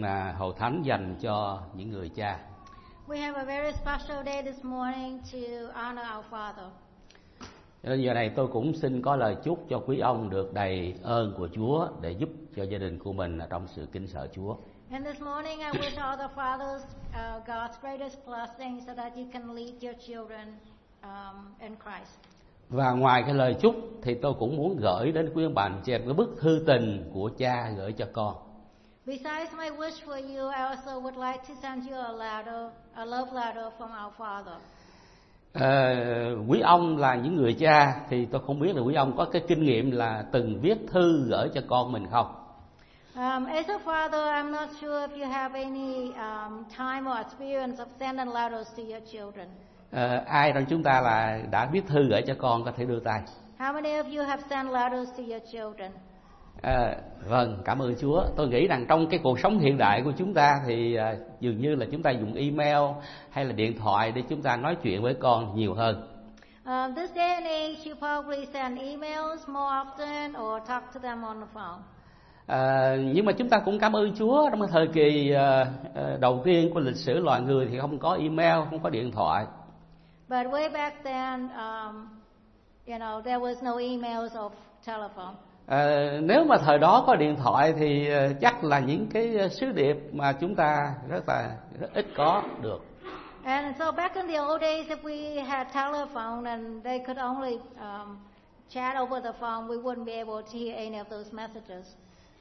là hội thánh dành cho những người cha. We have a very special day this morning to honor our Father. Giờ này tôi cũng xin có lời chúc cho quý ông được đầy ơn của Chúa để giúp cho gia đình của mình trong sự kính sợ Chúa. And this morning I wish all the fathers God's greatest blessing so that you can lead your children in Christ. Và ngoài cái lời chúc thì tôi cũng muốn gửi đến quý ông bà anh chị em cái bức thư tình của cha gửi cho con. Besides my wish for you, I also would like to send you a love letter from our Father. Quý ông là những người cha thì tôi không biết là quý ông có cái kinh nghiệm là từng viết thư gửi cho con mình không? As a father, I'm not sure if you have any time or experience of sending letters to your children. Ai trong chúng ta là đã viết thư gửi cho con có thể đưa tay. How many of you have sent letters to your children? Vâng, cảm ơn Chúa. Tôi nghĩ rằng trong cái cuộc sống hiện đại của chúng ta thì dường như là chúng ta dùng email hay là điện thoại để chúng ta nói chuyện với con nhiều hơn. This day and age, you probably send emails more often or talk to them on the phone. Nhưng mà chúng ta cũng cảm ơn Chúa, trong cái thời kỳ đầu tiên của lịch sử loài người thì không có email, không có điện thoại. But way back then, there was no emails or telephone. Nếu mà thời đó có điện thoại thì chắc là những cái sứ điệp mà chúng ta rất ít có được. And so back in the old days, if we had telephone and they could only chat over the phone, we wouldn't be able to hear any of those messages.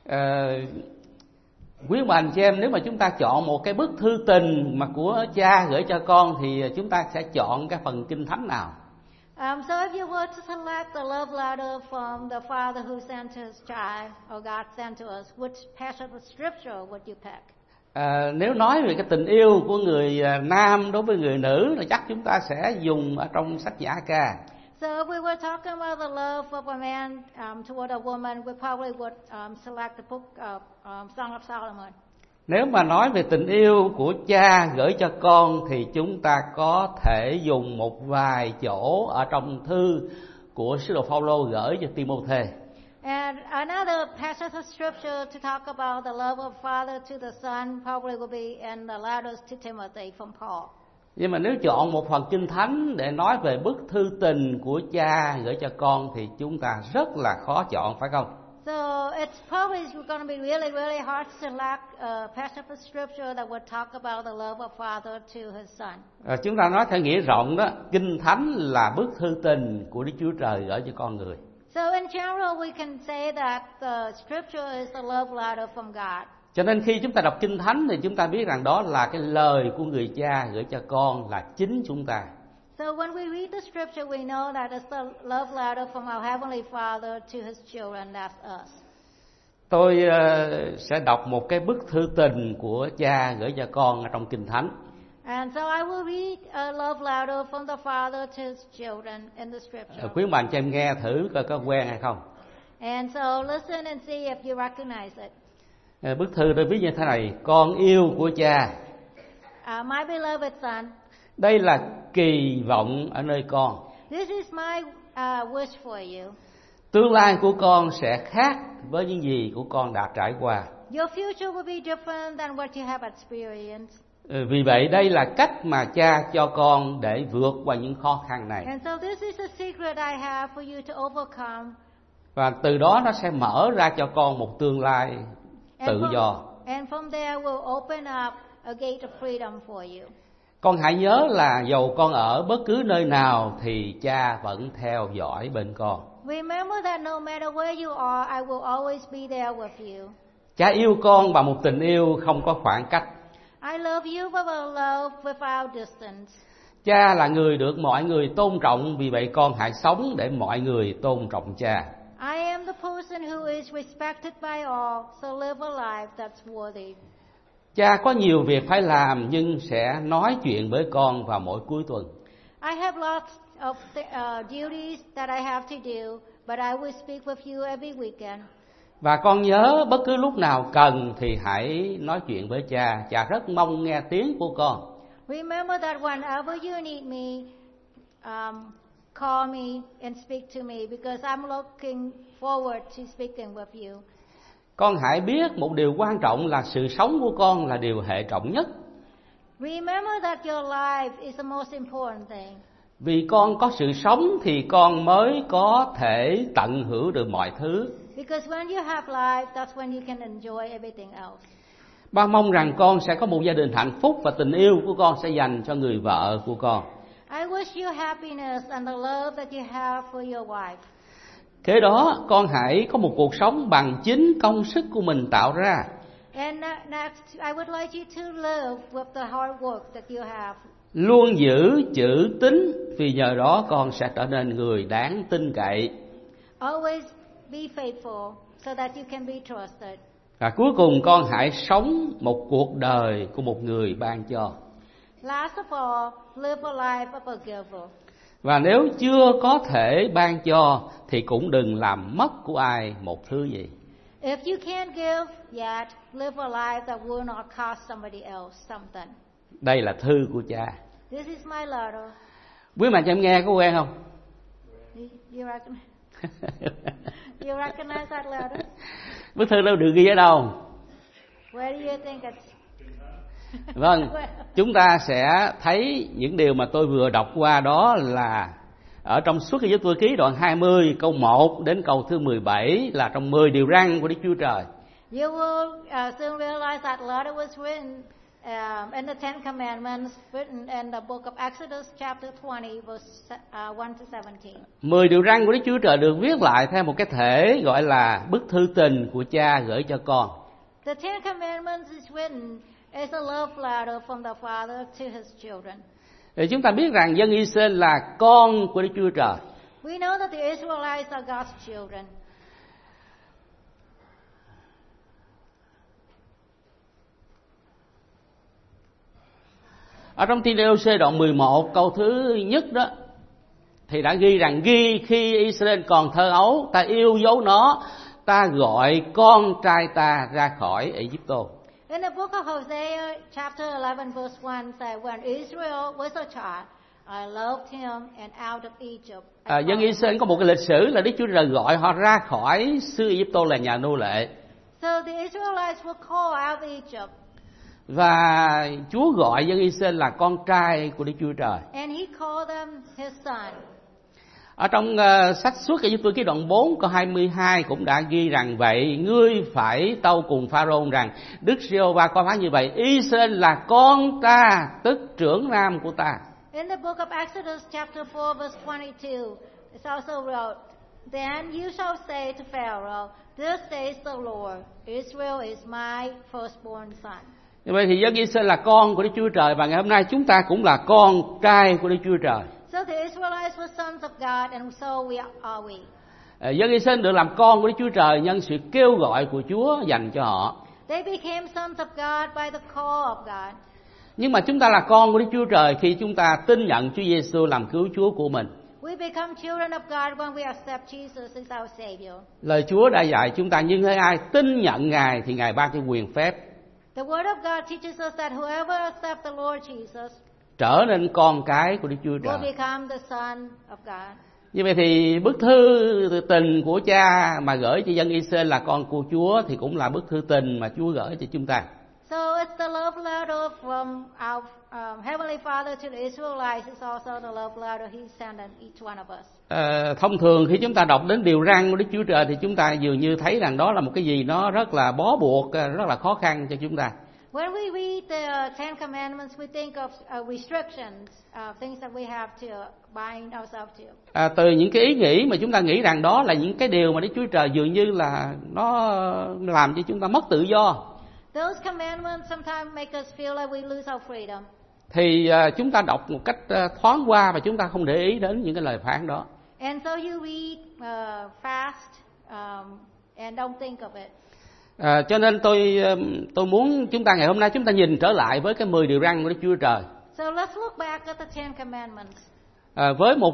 Quý ông bà anh chị em, nếu mà chúng ta chọn một cái bức thư tình mà của cha gửi cho con thì chúng ta sẽ chọn cái phần kinh thánh nào? So if you were to select the love letter from the father who sent his child, or God sent to us, which passage of scripture would you pick? Nếu nói về cái tình yêu của người nam đối với người nữ là chắc chúng ta sẽ dùng ở trong sách Nhã Ca. So if we were talking about the love of a man toward a woman, we probably would select the book of Song of Solomon. Nếu mà nói về tình yêu của cha gửi cho con thì chúng ta có thể dùng một vài chỗ ở trong thư của sứ đồ Phaolô gửi cho Timôthê. And another passage of scripture to talk about the love of father to the son probably will be in the letters to Timothy from Paul. Nhưng mà nếu chọn một phần kinh thánh để nói về bức thư tình của cha gửi cho con thì chúng ta rất là khó chọn, phải không? So it's probably going to be really, really hard to select a passage of scripture that would talk about the love of father to his son. Chúng ta nói theo nghĩa rộng đó, kinh thánh là bức thư tình của Đức Chúa Trời gửi cho con người. So in general, we can say that the scripture is the love letter from God. Cho nên khi chúng ta đọc kinh thánh thì chúng ta biết rằng đó là cái lời của người cha gửi cho con, là chính chúng ta. So when we read the scripture, we know that it's the love letter from our Heavenly Father to His children, that's us. Tôi sẽ đọc một cái bức thư tình của cha gửi cho con ở trong kinh thánh. And so I will read a love letter from the Father to His children in the scripture. Quý bạn cho em nghe thử coi có quen hay không. And so listen and see if you recognize it. Bức thư tôi viết như thế này: con yêu của cha. My beloved son. Đây là kỳ vọng ở nơi con. This is my wish for you. Tương lai của con sẽ khác với những gì của con đã trải qua. Your future will be different than what you have experienced. Vì vậy đây là cách mà cha cho con để vượt qua những khó khăn này. And so this is a secret I have for you to overcome. Và từ đó nó sẽ mở ra cho con một tương lai tự do. And from there will open up a gate of freedom for you. Con hãy nhớ là dầu con ở bất cứ nơi nào thì cha vẫn theo dõi bên con. Remember that no matter where you are, I will always be there with you. Cha yêu con bằng một tình yêu không có khoảng cách. I love you with a love without distance. Cha là người được mọi người tôn trọng, vì vậy con hãy sống để mọi người tôn trọng cha. I am the person who is respected by all, so live a life that's worthy. Cha có nhiều việc phải làm nhưng sẽ nói chuyện với con vào mỗi cuối tuần. I have lots of duties that I have to do, but I will speak with you every weekend. Và con nhớ bất cứ lúc nào cần thì hãy nói chuyện với cha. Cha rất mong nghe tiếng của con. Remember that whenever you need me, call me and speak to me because I'm looking forward to speaking with you. Con hãy biết một điều quan trọng là sự sống của con là điều hệ trọng nhất. Remember that your life is the most important thing. Vì con có sự sống thì con mới có thể tận hưởng được mọi thứ. Because when you have life, that's when you can enjoy everything else. Ba mong rằng con sẽ có một gia đình hạnh phúc và tình yêu của con sẽ dành cho người vợ của con. I wish you happiness and the love that you have for your wife. Kế đó, con hãy có một cuộc sống bằng chính công sức của mình tạo ra. And next, I would like you to live with the hard work that you have. Luôn giữ chữ tín, vì nhờ đó con sẽ trở nên người đáng tin cậy. Always be faithful so that you can be trusted. Và cuối cùng con hãy sống một cuộc đời của một người ban cho. Last of all, live a life of a giver. Và nếu chưa có thể ban cho thì cũng đừng làm mất của ai một thứ gì. If you can't give yet, live a life that will not cost somebody else something. Đây là thư của cha. This is my letter. Quý bạn cho em nghe có quen không? You recognize that letter? Bức thư đâu được ghi ở đâu? Where do you think it's? Vâng, chúng ta sẽ thấy những điều mà tôi vừa đọc qua đó là ở trong Xuất Ai-cập Tôi Ký đoạn 20 câu 1 đến câu thứ 17 là trong 10 điều răn của Đức Chúa Trời. You will soon realize that letter was written in the Ten Commandments, written in the book of Exodus chapter 20 verse 1 to 17. 10 điều răn của Đức Chúa Trời được viết lại theo một cái thể gọi là bức thư tình của cha gửi cho con. The Ten Commandments is written as a love letter from the Father to his children. Thì chúng ta biết rằng dân Israel là con của Đức Chúa Trời. We know that the Israelites are God's children. Ở trong Thi-đê-ô-xê đoạn 11 câu thứ nhất đó thì đã ghi rằng khi Israel còn thơ ấu, ta yêu dấu nó, ta gọi con trai ta ra khỏi Ai-cập-tô. In the book of Hosea, chapter 11, verse 1 says, when Israel was a child, I loved him and out of Egypt. Dân Israel có một cái lịch sử là Đức Chúa Trời gọi họ ra khỏi xứ Ai-cập-tô là nhà nô lệ. So the Israelites were called out of Egypt. Và Chúa gọi dân Israel là con trai của Đức Chúa Trời. And he called them his son. Ở trong sách Xuất Ai-cập Tôi Ký đoạn 4 câu 22 cũng đã ghi rằng vậy, ngươi phải tâu cùng Pharaoh rằng Đức Giê-hô-va có phán như vậy, Israel là con ta, tức trưởng nam của ta. In the book of Exodus chapter 4 verse 22, it's also wrote, then you shall say to Pharaoh, thus says the Lord, Israel is my firstborn son. Như vậy thì dân Israel là con của Đức Chúa Trời, và ngày hôm nay chúng ta cũng là con trai của Đức Chúa Trời. So the Israelites were sons of God, and so are we. Dân Israel được làm con của Đức Chúa Trời nhân sự kêu gọi của Chúa dành cho họ. They became sons of God by the call of God. Nhưng mà chúng ta là con của Đức Chúa Trời khi chúng ta tin nhận Chúa Giêsu làm cứu Chúa của mình. We become children of God when we accept Jesus as our Savior. Lời Chúa đã dạy chúng ta, nhưng hễ ai tin nhận Ngài thì Ngài ban cái quyền phép. The Word of God teaches us that whoever accepts the Lord Jesus trở nên con cái của Đức Chúa Trời. will become the son of God. Như vậy thì bức thư tình của cha mà gửi cho dân Israel là con của Chúa thì cũng là bức thư tình mà Chúa gửi cho chúng ta. So it's the love letter from our Heavenly Father to the Israelites. It's also the love letter He sent in each one of us. Thông thường khi chúng ta đọc đến điều răn của Đức Chúa Trời thì chúng ta dường như thấy rằng đó là một cái gì nó rất là bó buộc, rất là khó khăn cho chúng ta. When we read the Ten Commandments, we think of restrictions, things that we have to bind ourselves to. Từ những cái ý nghĩ mà chúng ta nghĩ rằng đó là những cái điều mà Đức Chúa Trời dường như là nó làm cho chúng ta mất tự do. Those commandments sometimes make us feel like we lose our freedom. Thì chúng ta đọc một cách thoáng qua và chúng ta không để ý đến những cái lời phán đó. And so you read fast and don't think of it. Cho nên tôi muốn chúng ta ngày hôm nay chúng ta nhìn trở lại với cái 10 điều răn của Đức Chúa Trời. So let's look back at the Ten Commandments. Với một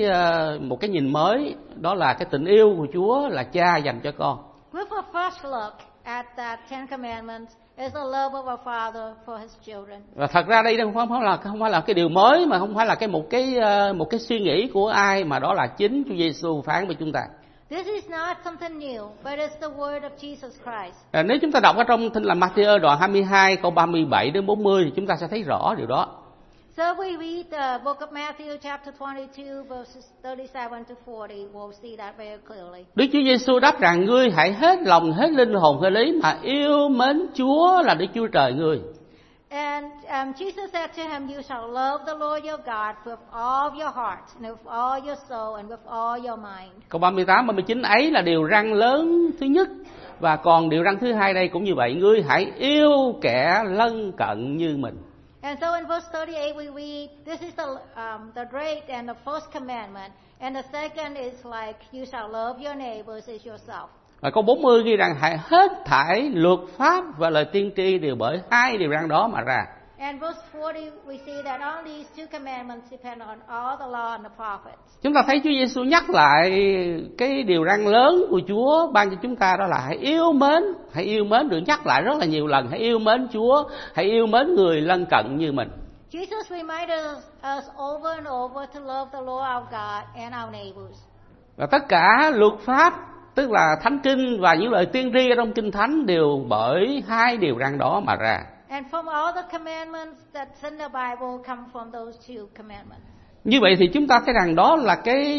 cái nhìn mới, đó là cái tình yêu của Chúa là Cha dành cho con. With a fresh look at that Ten Commandments is the love of our Father for His children. Và thật ra đây không phải là cái điều mới, mà không phải là một cái suy nghĩ của ai, mà đó là chính Chúa Giêsu phán với chúng ta. This is not something new, but it's the word of Jesus Christ. Nếu chúng ta đọc ở trong Tin lành Ma-thi-ơ đoạn 22 câu 37 đến 40 thì chúng ta sẽ thấy rõ điều đó. So if we read the book of Matthew chapter 22 verses 37 to 40, we'll see that very clearly. Đức Chúa Giêsu đáp rằng: ngươi hãy hết lòng, hết linh hồn, hết lý mà yêu mến Chúa là Đức Chúa Trời ngươi. And Jesus said to him, you shall love the Lord your God with all your heart, and with all your soul, and with all your mind. Câu 38, 39 ấy là điều răn lớn thứ nhất, và còn điều răn thứ hai đây cũng như vậy: ngươi hãy yêu kẻ lân cận như mình. And so in verse 38 we read, this is the great and the first commandment, and the second is like, you shall love your neighbors as yourself. Và câu 40 ghi rằng: hãy hết thảy luật pháp và lời tiên tri đều bởi hai điều răn đó mà ra. And verse 40 we see that on these two commandments depend on all the law and the prophets. Chúng ta thấy Chúa Giêsu nhắc lại cái điều răn lớn của Chúa ban cho chúng ta, đó là hãy yêu mến, được nhắc lại rất là nhiều lần: hãy yêu mến Chúa, hãy yêu mến người lân cận như mình. Jesus reminded us over and over to love the Lord our God and our neighbors. Và tất cả luật pháp, tức là Thánh Kinh và những lời tiên tri trong Kinh Thánh đều bởi hai điều răn đó mà ra. And from all the commandments that's in the Bible come from those two commandments. Như vậy thì chúng ta thấy rằng đó là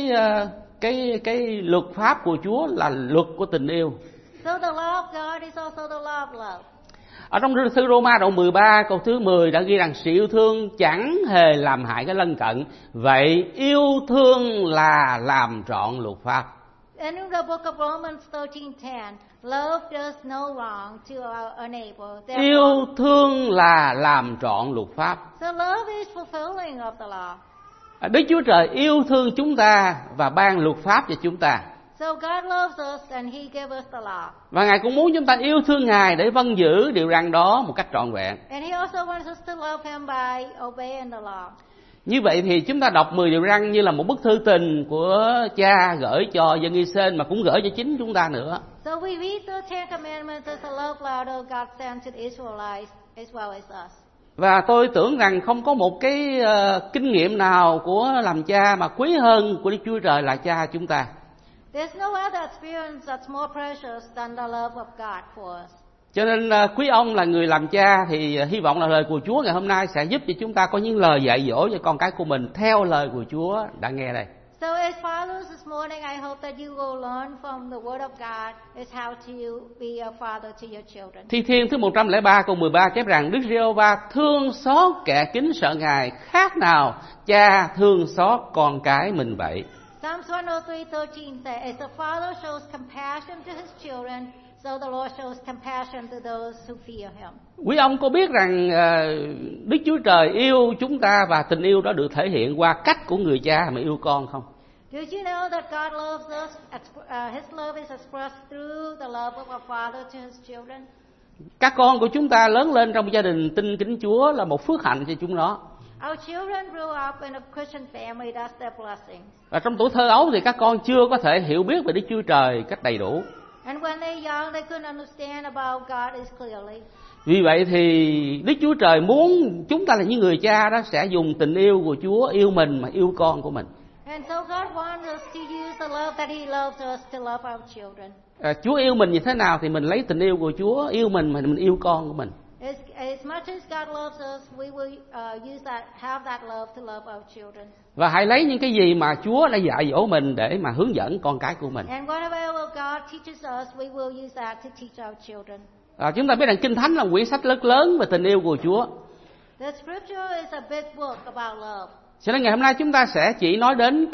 cái luật pháp của Chúa là luật của tình yêu. So the law of God is also the law of love. Ở trong thư Roma đoạn 13 câu thứ 10 đã ghi rằng: sự yêu thương chẳng hề làm hại cái lân cận, vậy yêu thương là làm trọn luật pháp. And in the book of Romans 13:10, love does no wrong to our neighbor. Yêu thương là làm trọn luật pháp. So love is fulfilling of the law. Đức Chúa Trời yêu thương chúng ta và ban luật pháp cho chúng ta. So God loves us and He gave us the law. Và Ngài cũng muốn chúng ta yêu thương Ngài để vâng giữ điều răn đó một cách trọn vẹn. And He also wants us to love Him by obeying the law. Như vậy thì chúng ta đọc 10 điều răn như là một bức thư tình của Cha gửi cho dân Israel, mà cũng gửi cho chính chúng ta nữa. So we read the Ten Commandments as a love letter God sent to the Israelites as well as us. Và tôi tưởng rằng không có một cái kinh nghiệm nào của làm cha mà quý hơn của Đức Chúa Trời là Cha chúng ta. There's no other experience that's more precious than the love of God for us. Cho nên quý ông là người làm cha thì hy vọng là lời của Chúa ngày hôm nay sẽ giúp cho chúng ta có những lời dạy dỗ cho con cái của mình theo lời của Chúa đã nghe đây. So as fathers this morning, I hope that you will learn from the Word of God is how to be a father to your children. Thi Thiên thứ 103 câu 13 chép rằng: Đức Giê-hô-va thương xót kẻ kính sợ Ngài khác nào cha thương xót con cái mình vậy. Psalms 103:13 says, as a father shows compassion to his children, so the Lord shows compassion to those who fear Him. Quý ông có biết rằng Đức Chúa Trời yêu chúng ta và tình yêu đó được thể hiện qua cách của người cha mà yêu con không? Did you know that God loves us? His love is expressed through the love of a father to his children. Các con của chúng ta lớn lên trong gia đình tin kính Chúa là một phước hạnh cho chúng nó. Our children grew up in a Christian family. That's their blessing. Và trong tuổi thơ ấu thì các con chưa có thể hiểu biết về Đức Chúa Trời cách đầy đủ. And when they're young, they couldn't understand about God as clearly. Vì vậy thì Đức Chúa Trời muốn chúng ta là những người cha đó sẽ dùng tình yêu của Chúa yêu mình mà yêu con của mình. And so God wants us to use the love that He loves us to love our children. Chúa yêu mình như thế nào thì mình lấy tình yêu của Chúa yêu mình mà mình yêu con của mình. As much as God loves us, we will have that love to love our children. Và hãy lấy những cái gì mà Chúa đã dạy dỗ mình để mà hướng dẫn con cái của mình. And whatever God teaches us, we will use that to teach our children. Chúng ta biết rằng Kinh Thánh là một quyển sách rất lớn về tình yêu của Chúa. The Scripture is a big book about love. Cho nên ngày hôm nay chúng ta sẽ chỉ nói đến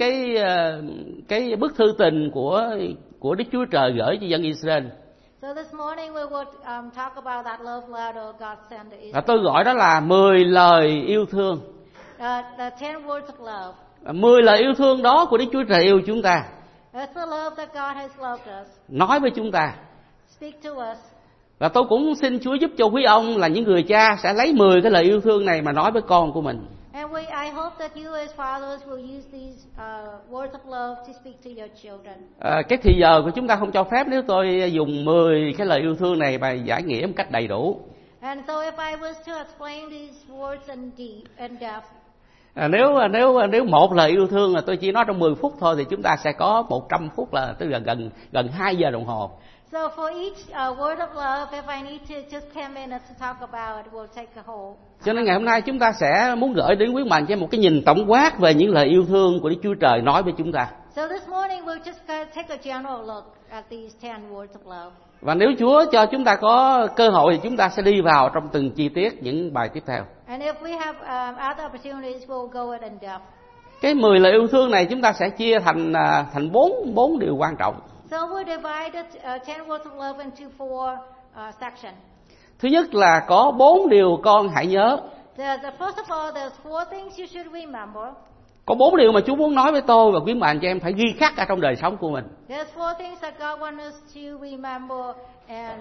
cái bức thư tình của Đức Chúa Trời gửi cho dân Israel. So this morning we will talk about that love letter God sent to Israel. Và tôi gọi đó là 10 lời yêu thương. The 10 words of love. 10 lời yêu thương đó của Đức Chúa Trời yêu chúng ta. That's the love that God has loved us. Nói với chúng ta. Speak to us. Và tôi cũng xin Chúa giúp cho quý ông là những người cha sẽ lấy 10 cái lời yêu thương này mà nói với con của mình. And I hope that you as fathers will use these words of love to speak to your children. Cái thì giờ của chúng ta không cho phép nếu tôi dùng 10 cái lời yêu thương này và giải nghĩa một cách đầy đủ. And so if I was to explain these words in depth, Nếu một lời yêu thương là tôi chỉ nói trong 10 phút thôi thì chúng ta sẽ có 100 phút, là tức là gần 2 giờ đồng hồ. So for each word of love, if I need to just 10 minutes to talk about it, we'll take a whole. Cho nên ngày hôm nay chúng ta sẽ muốn gửi đến quý bạn cho một cái nhìn tổng quát về những lời yêu thương của Đức Chúa Trời nói với chúng ta. So this morning we'll just take a general look at these 10 words of love. Và nếu Chúa cho chúng ta có cơ hội thì chúng ta sẽ đi vào trong từng chi tiết những bài tiếp theo. And if we have other opportunities, we'll go in depth. Cái 10 lời yêu thương này chúng ta sẽ chia thành bốn điều quan trọng. So we divided 10 words of love into 4 sections. Thứ nhất là có 4 điều con hãy nhớ. First of all, there's 4 things you should remember. Có 4 điều mà Chúa muốn nói với tôi và quý bạn cho em phải ghi khắc ở trong đời sống của mình. There's 4 things that God wants us to remember and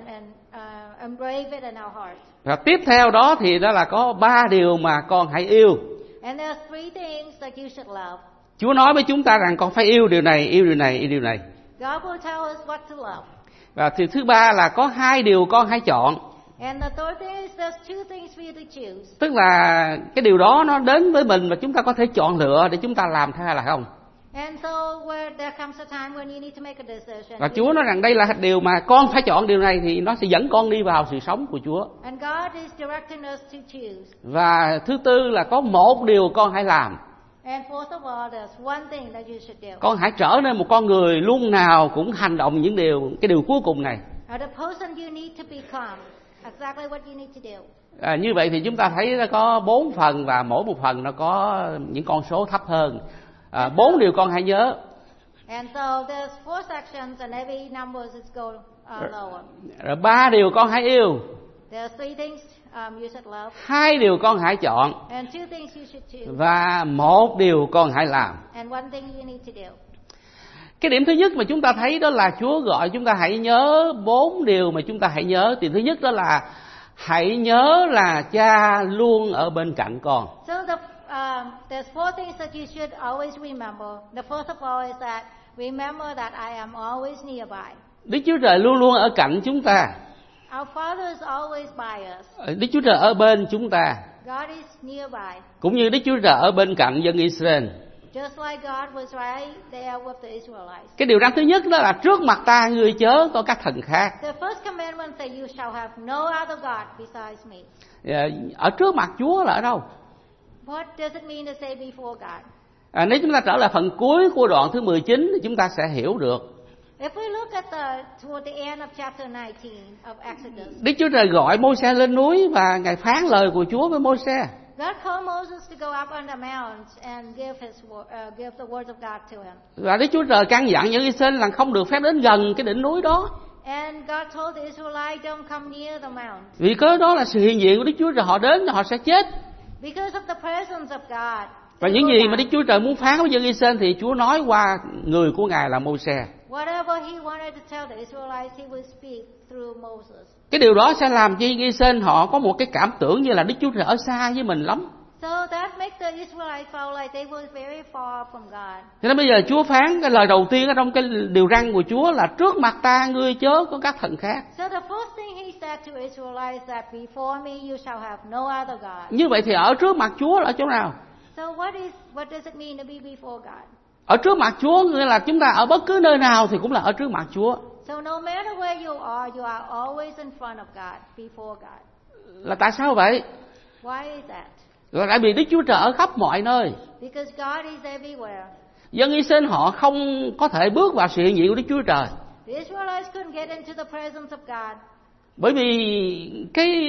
engrave it in our hearts. Và tiếp theo đó thì đó là có 3 điều mà con hãy yêu. And there's 3 things that you should love. Chúa nói với chúng ta rằng con phải yêu điều này, yêu điều này, yêu điều này. God will tell us what to love. Và thì thứ 3 là có 2 điều con hãy chọn. And the third thing is there's 2 things for you to choose. Tức là cái điều đó nó đến với mình và chúng ta có thể chọn lựa để chúng ta làm hay là không. And so there comes a time when you need to make a decision. Và Chúa nói rằng đây là điều mà con phải chọn điều này thì nó sẽ dẫn con đi vào sự sống của Chúa. And God is directing us to choose. Và thứ tư là có 1 điều con hãy làm. And fourth of all, there's one thing that you should do. Con hãy trở nên một con người luôn nào cũng hành động những cái điều cuối cùng này. The person you need to become, exactly what you need to do. Như vậy thì chúng ta thấy nó có 4 phần và mỗi một phần nó có những con số thấp hơn. 4 điều con hãy nhớ. And so there's 4 sections and every numbers is go lower. Rồi 3 điều con hãy yêu. There's 3 things you should love. 2 điều con hãy chọn. And 2 things you should choose. Và 1 điều con hãy làm. And one thing you need to do. Cái điểm thứ nhất mà chúng ta thấy đó là Chúa gọi chúng ta hãy nhớ 4 điều mà chúng ta hãy nhớ. Thì thứ nhất đó là hãy nhớ là Cha luôn ở bên cạnh con. So there's 4 things that you should always remember. The first of all is that remember that I am always nearby. Đức Chúa Trời luôn luôn ở cạnh chúng ta. Our Father is always by us. Đức Chúa Trời ở bên chúng ta. God is nearby. Cũng như Đức Chúa Trời ở bên cạnh dân Israel. Just like God was right there with the Israelites. Cái điều răn thứ nhất đó là trước mặt ta ngươi chớ có các thần khác. The first commandment that you shall have no other God besides me. Ở trước mặt Chúa là ở đâu? What does it mean to say before God? Nếu chúng ta trở lại phần cuối của đoạn thứ 19 thì chúng ta sẽ hiểu được. If we look at toward the end of chapter 19 of Exodus. Đức Chúa Trời gọi Môi-se lên núi và Ngài phán lời của Chúa với Môi-se. God called Moses to go up on the mount and give the words of God to him. Và Đức Chúa Trời căn dặn những Israel là không được phép đến gần cái đỉnh núi đó. And God told the Israelites don't come near the mount. Vì cớ đó là sự hiện diện của Đức Chúa Trời, họ đến họ sẽ chết. Because of the presence of God. Và những gì mà Đức Chúa Trời muốn phán với dân Israel thì Chúa nói qua người của Ngài là Môi-se. Whatever he wanted to tell the Israelites, he would speak through Moses. Cái điều đó sẽ làm cho Israel họ có một cái cảm tưởng như là Đức Chúa Trời ở xa với mình lắm. So that makes the Israelites feel like they were very far from God. Cho nên bây giờ Chúa phán cái lời đầu tiên ở trong cái điều răn của Chúa là trước mặt ta ngươi chớ có các thần khác. So the first thing he said to Israelites that before me you shall have no other God. Như vậy thì ở trước mặt Chúa là ở chỗ nào? So what does it mean to be before God? Ở trước mặt Chúa nghĩa là chúng ta ở bất cứ nơi nào thì cũng là ở trước mặt Chúa. So no matter where you are always in front of God, before God. Là tại sao vậy? Why is that? Là tại vì Đức Chúa Trời ở khắp mọi nơi. Because God is everywhere. Dân Israel họ không có thể bước vào sự hiện diện của Đức Chúa Trời. The Israelites couldn't get into the presence of God. Bởi vì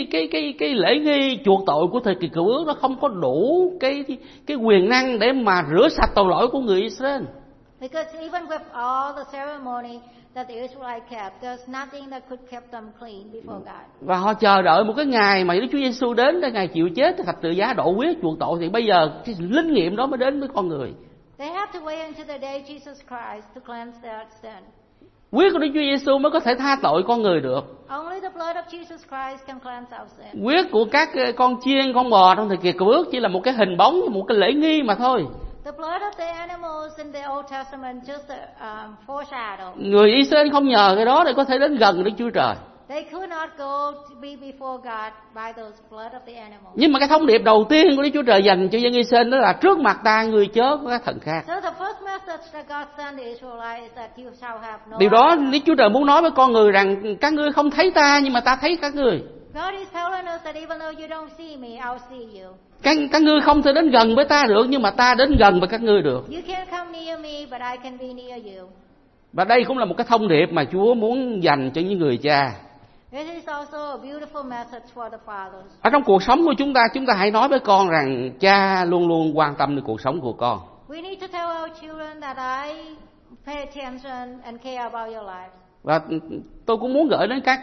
cái lễ nghi chuộc tội của thời kỳ Cựu Ước nó không có đủ cái quyền năng để mà rửa sạch tội lỗi của người Israel. Because even with all the ceremony that the Israelites kept, there's nothing that could keep them clean before God. Và họ chờ đợi một cái ngày mà Đức Chúa Giêsu đến để Ngài chịu chết thập tự giá độ huyết chuộc tội, thì bây giờ cái linh nghiệm đó mới đến với con người. They have to wait until the day Jesus Christ to cleanse their sin. Huyết của Đức Chúa Giêsu mới có thể tha tội con người được. Only the blood of Jesus Christ can cleanse our sin. Huyết của các con chiên, con bò trong thời kỳ Cựu Ước chỉ là một cái hình bóng, một cái lễ nghi mà thôi. The blood of the animals in the Old Testament just a foreshadow. Người Israel không nhờ cái đó để có thể đến gần Đức Chúa Trời. They could not go to be before God by those blood of the animals. Nhưng mà cái thông điệp đầu tiên của Đức Chúa Trời dành cho dân Israel đó là trước mặt ta ngươi chớ có các thần khác. So the first message that God sent the Israelites is that you shall have no. Điều đó Đức Chúa Trời muốn nói với con người rằng các ngươi không thấy ta nhưng mà ta thấy các ngươi. God is telling us that even though you don't see me, I'll see you. Các ngươi không thể đến gần với ta được nhưng mà ta đến gần với các ngươi được. You can't come near me, but I can be near you. Và đây cũng là một cái thông điệp mà Chúa muốn dành cho những người cha. This is also a beautiful message for the fathers. Ở trong cuộc sống của chúng ta hãy nói với con rằng cha luôn luôn quan tâm đến cuộc sống của con. We need to tell our children that I pay attention and care about your lives. Và tôi cũng muốn gửi đến các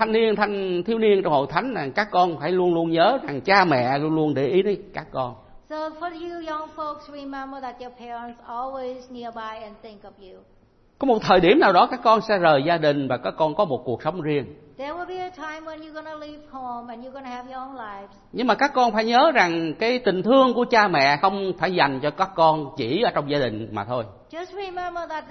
thiếu niên trong hội thánh là các con phải luôn luôn nhớ rằng cha mẹ luôn luôn để ý đến các con. So for you young folks, remember that your parents always nearby and think of you. Có một thời điểm nào đó các con sẽ rời gia đình và các con có một cuộc sống riêng. There will be a time when you're going to leave home and you're going to have your own lives. Nhưng mà các con phải nhớ rằng cái tình thương của cha mẹ không phải dành cho các con chỉ ở trong gia đình mà thôi. Just remember that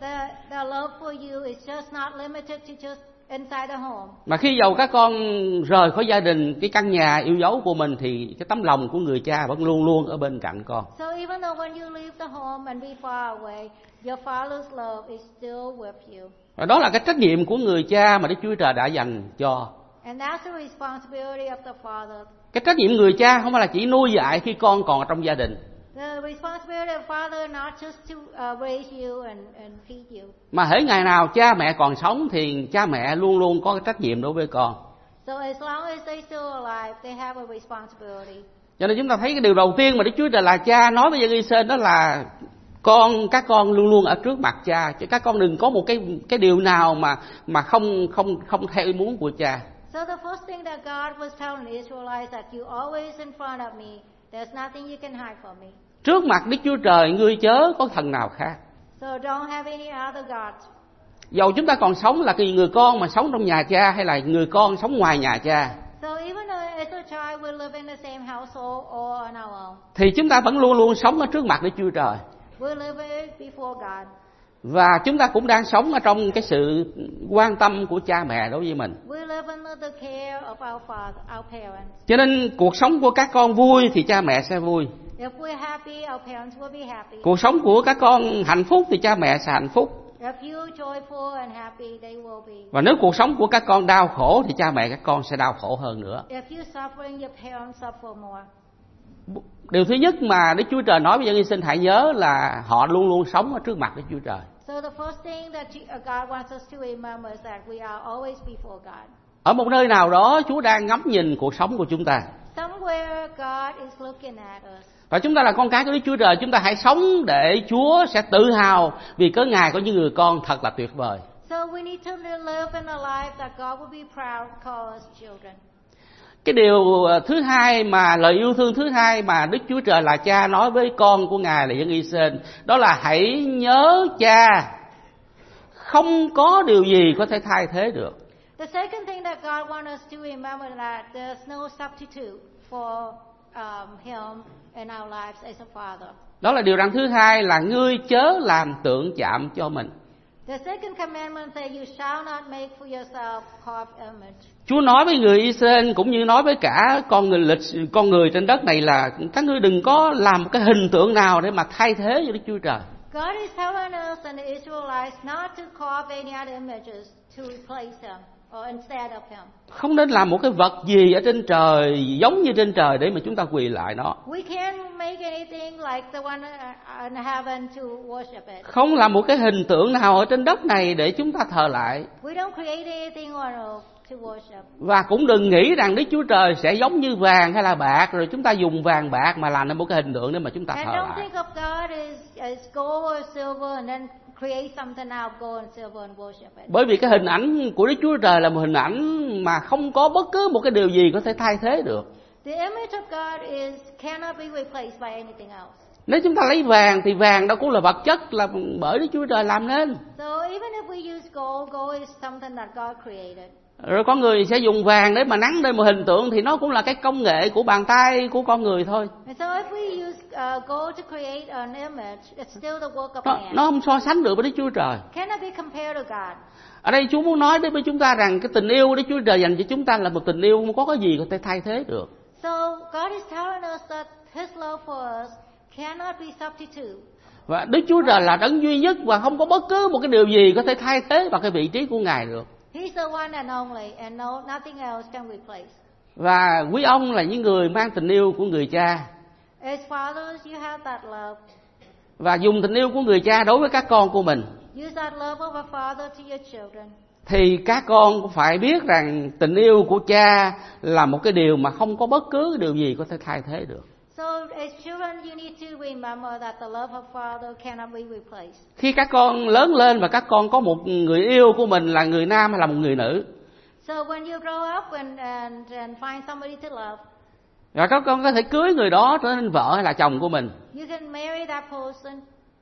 the love for you is just not limited to just inside the home. Mà khi dầu các con rời khỏi gia đình, cái căn nhà yêu dấu của mình thì cái tấm lòng của người cha vẫn luôn luôn ở bên cạnh con. So even though when you leave the home and be far away, your father's love is still with you. Và đó là cái trách nhiệm của người cha mà Đức Chúa Trời đã dành cho. And that's the responsibility of the father. Cái trách nhiệm người cha không phải là chỉ nuôi dạy khi con còn ở trong gia đình. The responsibility of father not just to raise you and feed you. Mà hễ ngày nào cha mẹ còn sống thì cha mẹ luôn luôn có cái trách nhiệm đối với con. So as long as they still alive, they have a responsibility. Cho nên chúng ta thấy cái điều đầu tiên mà Đức Chúa Trời là cha nói với dân Israel đó là các con luôn luôn ở trước mặt cha, chứ các con đừng có một cái điều nào mà không theo ý muốn của cha. So the first thing that God was telling the Israelites that you always in front of me. There's nothing you can hide from me. Trước mặt Đức Chúa Trời ngươi chớ có thần nào khác. So don't have any other gods. Dầu chúng ta còn sống là người con mà sống trong nhà cha hay là người con sống ngoài nhà cha, So even though as a child we live in the same household or on our own, thì chúng ta vẫn luôn luôn sống ở trước mặt Đức Chúa Trời. we live before God. Và chúng ta cũng đang sống ở trong cái sự quan tâm của cha mẹ đối với mình. We live under the care of our parents. Cho nên cuộc sống của các con vui thì cha mẹ sẽ vui. If we're happy, our parents will be happy. Cuộc sống của các con hạnh phúc thì cha mẹ sẽ hạnh phúc. If you're joyful and happy, they will be. Và nếu cuộc sống của các con đau khổ thì cha mẹ các con sẽ đau khổ hơn nữa. If you're suffering, your parents suffer more. Điều thứ nhất mà Đức Chúa Trời nói với dân Israel hãy nhớ là họ luôn luôn sống ở trước mặt Đức Chúa Trời. So the first thing that God wants us to remember is that we are always before God. Ở một nơi nào đó Chúa đang ngắm nhìn cuộc sống của chúng ta. Somewhere God is looking at us. Và chúng ta là con cái của Đức Chúa Trời, chúng ta hãy sống để Chúa sẽ tự hào vì cớ Ngài có những người con thật là tuyệt vời. So we need to live in a life that God will be proud to call us children. Cái điều thứ hai mà lời yêu thương thứ hai mà Đức Chúa Trời là cha nói với con của Ngài là dân Israel, đó là hãy nhớ cha. Không có điều gì có thể thay thế được. The second thing that God wants us to remember that there's no substitute for Him in our lives as a father. Đó là điều răn thứ hai là ngươi chớ làm tượng chạm cho mình. The second commandment says you shall not make for yourself carved image. Chúa nói với người Israel cũng như nói với cả con người trên đất này là các ngươi đừng có làm một cái hình tượng nào để mà thay thế cho Đức Chúa Trời. God is telling us and the Israelites not to carve any other images to replace Him or instead of Him. Không nên làm một cái vật gì ở trên trời giống như trên trời để mà chúng ta quỳ lại nó. We can't make anything like the one in heaven to worship it. Không làm một cái hình tượng nào ở trên đất này để chúng ta thờ lại. We don't create anything on earth to worship. Và cũng đừng nghĩ rằng Đức Chúa Trời sẽ giống như vàng hay là bạc rồi chúng ta dùng vàng bạc mà làm nên một cái hình tượng để mà chúng ta And thờ don't lại. think of God as gold or silver and then create something out of gold and silver and worship it. Bởi vì cái hình ảnh của Đức Chúa Trời là một hình ảnh mà không có bất cứ một cái điều gì có thể thay thế được. The image of God cannot be replaced by anything else. Nếu chúng ta lấy vàng thì vàng đâu cũng là vật chất là bởi Đức Chúa Trời làm nên. So even if we use gold, gold is something that God created. Rồi có người sẽ dùng vàng để mà nắn lên một hình tượng, thì nó cũng là cái công nghệ của bàn tay của con người thôi. And so if we use gold to create an image, it's still the work of man. Nó không so sánh được với Đức Chúa Trời. Cannot be compared to God. Ở đây Chúa muốn nói đến với chúng ta rằng cái tình yêu Đức Chúa Trời dành cho chúng ta là một tình yêu không có cái gì có thể thay thế được. So God is telling us that His love for us cannot be substitute. Và Đức Chúa Trời là đấng duy nhất và không có bất cứ một cái điều gì có thể thay thế vào cái vị trí của Ngài được. He's the one and only, and nothing else can replace. Và quý ông là những người mang tình yêu của người cha. As fathers, you have that love. Và dùng tình yêu của người cha đối với các con của mình. Use that love of a father to your children. Thì các con cũng phải biết rằng tình yêu của cha là một cái điều mà không có bất cứ điều gì có thể thay thế được. So as children, you need to remember that the love of father cannot be replaced. Khi các con lớn lên và các con có một người yêu của mình là người nam hay là một người nữ. So when you grow up and find somebody to love. Và các con có thể cưới người đó trở nên vợ hay là chồng của mình. You can marry that person.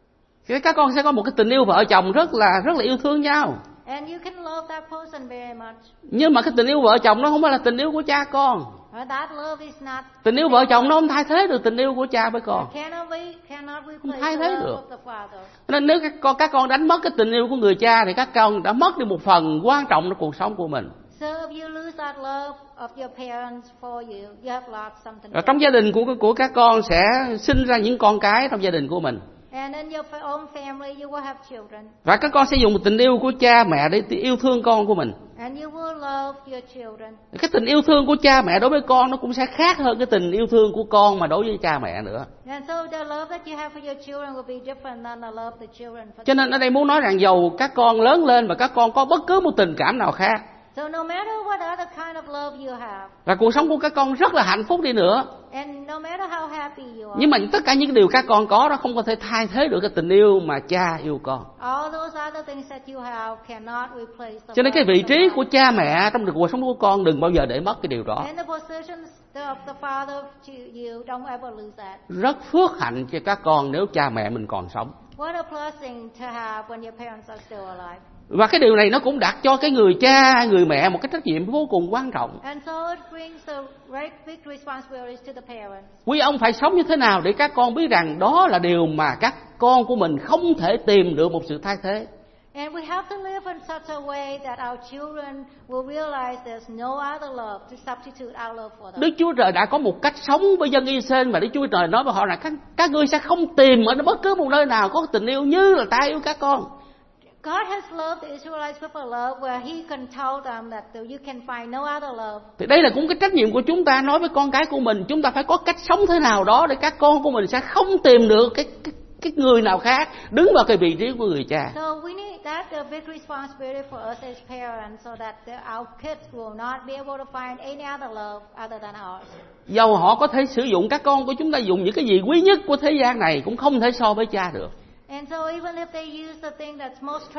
Các con sẽ có một cái tình yêu vợ chồng rất là yêu thương nhau. And you can love that person very much. Nhưng mà cái tình yêu vợ chồng nó không phải là tình yêu của cha con. That love is not. Tình yêu vợ chồng nó không thay thế được tình yêu của cha với con. Cannot Không replace thay the thế love được. of the father. Nên nếu các con đánh mất cái tình yêu của người cha thì các con đã mất đi một phần quan trọng trong cuộc sống của mình. So if you lose that love of your parents for you, you have lost something. Rồi trong gia đình của các con sẽ sinh ra những con cái trong gia đình của mình. And in your own family, you will have children. Và các con sẽ dùng tình yêu của cha mẹ để yêu thương con của mình. And you will love your children. Cái tình yêu thương của cha mẹ đối với con nó cũng sẽ khác hơn cái tình yêu thương của con mà đối với cha mẹ nữa. And so the love that you have for your children will be different than the love the children for. Cho nên ở đây muốn nói rằng dầu các con lớn lên và các con có bất cứ một tình cảm nào khác, So no matter what other kind of love you have, và cuộc sống của các con rất là hạnh phúc đi nữa, and no matter how happy you are, nhưng mà tất cả những điều các con có đó không có thể thay thế được cái tình yêu mà cha yêu con. all those other things that you have cannot replace the Cho nên cái love vị of trí God. của cha mẹ trong cuộc sống của con đừng bao giờ để mất cái điều đó. And the positions of the father to you, don't ever lose that. Rất phước hạnh cho các con nếu cha mẹ mình còn sống. What a blessing to have when your parents are still alive. Và cái điều này nó cũng đặt cho cái người cha, người mẹ một cái trách nhiệm vô cùng quan trọng. And so it brings a very big responsibilities to the parents. Quý ông phải sống như thế nào để các con biết rằng đó là điều mà các con của mình không thể tìm được một sự thay thế. And we have to live in such a way that our children will realize there's no other love to substitute our love for them. Đức Chúa Trời đã có một cách sống với dân Israel mà Đức Chúa Trời nói với họ là các ngươi sẽ không tìm ở bất cứ một nơi nào có tình yêu như là ta yêu các con. God has loved the Israelites with a love where He can tell them that you can find no other love. Thì đây là cũng cái trách nhiệm của chúng ta nói với con cái của mình. Chúng ta phải có cách sống thế nào đó để các con của mình sẽ không tìm được cái người nào khác đứng vào cái vị trí của người cha. So we need that a big responsibility for us as parents, so that our kids will not be able to find any other love other than ours. Dầu họ có thể sử dụng, các con của chúng ta dùng những cái gì quý nhất của thế gian này cũng không thể so với cha được. And so even if they use the thing that's most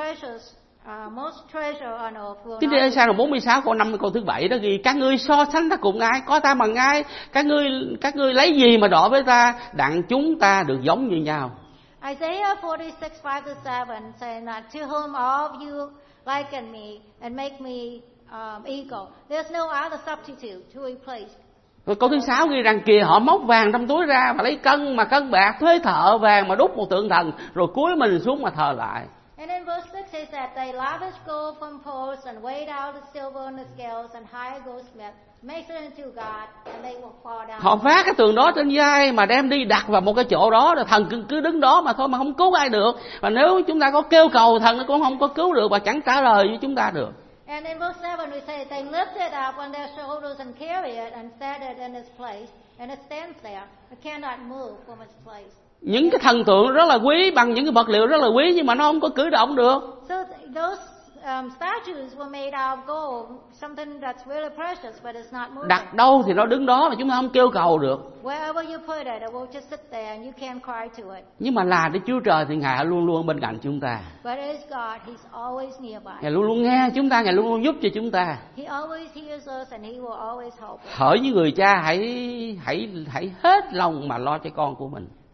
treasure on earth will Chính not. Ê-sa 46 câu 5 câu thứ 7 đó ghi: các ngươi so sánh ta cùng ai, có ta bằng ai, các ngươi lấy gì mà đọ với ta, đặng chúng ta được giống như nhau. Isaiah 46:5-7 saying that to whom all of you liken me and make me equal. There's no other substitute to replace. Rồi câu thứ 6 ghi rằng: kìa họ móc vàng trong túi ra và lấy cân mà cân bạc, thuê thợ vàng mà đúc một tượng thần, rồi cúi mình xuống mà thờ lại. And in verse 6 it says that they lavish gold from poles and weighed out the silver in the scales and hire goldsmith, makes it into God, and they will fall down. Họ vác cái tượng đó trên vai mà đem đi đặt vào một cái chỗ đó, rồi thần cứ đứng đó mà thôi, mà không cứu ai được. Và nếu chúng ta có kêu cầu thần nó cũng không có cứu được và chẳng trả lời với chúng ta được. And in verse 7 we say they lift it up on their shoulders and carry it and set it in its place, and it stands there. It cannot move from its place. Những cái thần tượng rất là quý, bằng những cái vật liệu rất là quý, nhưng mà nó không có cử động được. So those statues were made out of gold, something that's really precious, but it's not moving. Đặt đâu thì nó đứng đó mà chúng ta không kêu cầu được. Wherever you put it will just sit there and you can't cry to it. Nhưng mà là Đức Chúa Trời thì Ngài luôn luôn bên cạnh chúng ta. But as God, He's always nearby. Ngài luôn luôn nghe chúng ta, Ngài luôn luôn giúp cho chúng ta. He always hears us and He will always help us. Hỡi những người cha, hãy hết lòng mà lo cho con của mình.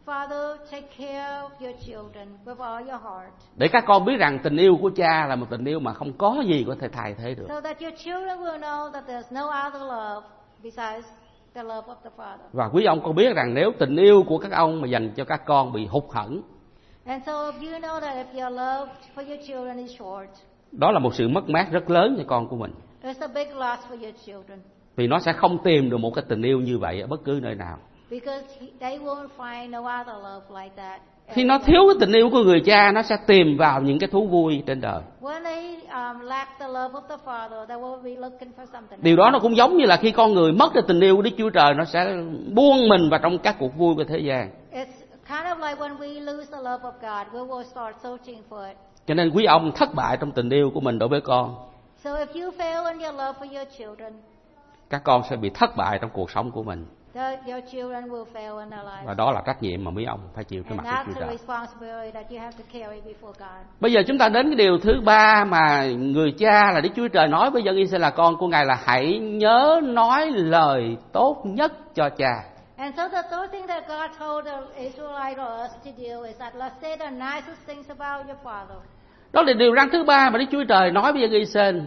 Father, take care of your children with all your heart. Để các con biết rằng tình yêu của cha là một tình yêu mà không có gì có thể thay thế được. So that your children will know that there's no other love besides the love of the Father. Và quý ông có biết rằng nếu tình yêu của các ông mà dành cho các con bị hụt hẫng, And so if you know that if your love for your children is short, đó là một sự mất mát rất lớn cho con của mình. it's a big loss for your children. Vì nó sẽ không tìm được một cái tình yêu như vậy ở bất cứ nơi nào. Because they won't find no other love like that. Khi nó thiếu cái tình yêu của người cha, nó sẽ tìm vào những cái thú vui trên đời. When they lack the love of the Father, they will be looking for something. Điều đó nó cũng giống như là khi con người mất cái tình yêu của Đức Chúa Trời, nó sẽ buông mình vào trong các cuộc vui của thế gian. It's kind of like when we lose the love of God, we will start searching for it. Cho nên quý ông thất bại trong tình yêu của mình đối với con. So if you fail in your love for your children, các con sẽ bị thất bại trong cuộc sống của mình. Your children will fail in their lives. Và đó là trách nhiệm mà mấy ông phải chịu cái mặt And của that's Chúa the Trời. responsibility that you have to carry before God. Bây giờ chúng ta đến cái điều thứ ba mà người cha là Đức Chúa Trời nói với dân Israel là con của Ngài là hãy nhớ nói lời tốt nhất cho cha. And so the third thing that God told the Israelites or us to do is that let's say the nicest things about your father. Đó là điều răn thứ ba mà Đức Chúa Trời nói với dân Israel.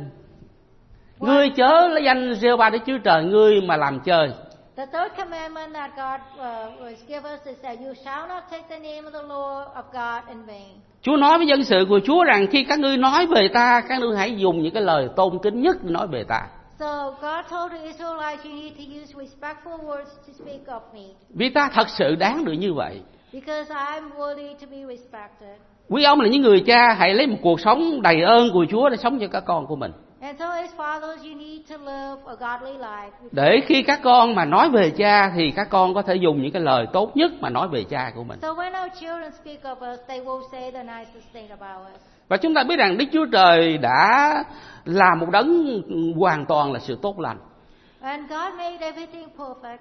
Ngươi chớ lấy danh Giê-hô-va Đức Chúa Trời ngươi mà làm chơi. The third commandment that God was give us is that you shall not take the name of the Lord of God in vain. Chúa nói với dân sự của Chúa rằng khi các ngươi nói về ta, các ngươi hãy dùng những cái lời tôn kính nhất để nói về ta. So God told the Israelites you need to use respectful words to speak of me. Vì ta thật sự đáng được như vậy. Because I'm worthy to be respected. Quý ông là những người cha, hãy lấy một cuộc sống đầy ơn của Chúa để sống cho các con của mình. And so as fathers you need to live a godly life. Để khi các con mà nói về cha thì các con có thể dùng những cái lời tốt nhất mà nói về cha của mình. So when our children speak of us, they will say the nicest thing about us. Và chúng ta biết rằng Đức Chúa Trời đã là một đấng hoàn toàn là sự tốt lành. And God made everything perfect.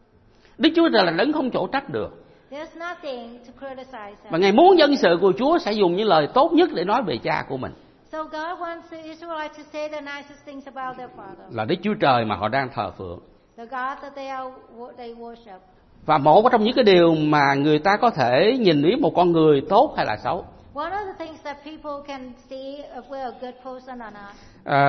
Đức Chúa Trời là đấng không chỗ trách được. There's nothing to criticize him. Và Ngài muốn dân sự của Chúa sẽ dùng những lời tốt nhất để nói về cha của mình. So God wants the Israelites to say the nicest things about their father. Là Đức Chúa Trời mà họ đang thờ phượng. The God that they worship. Và một trong những cái điều mà người ta có thể nhìn biết một con người tốt hay là xấu. One of the things that people can see if we're a good person or not.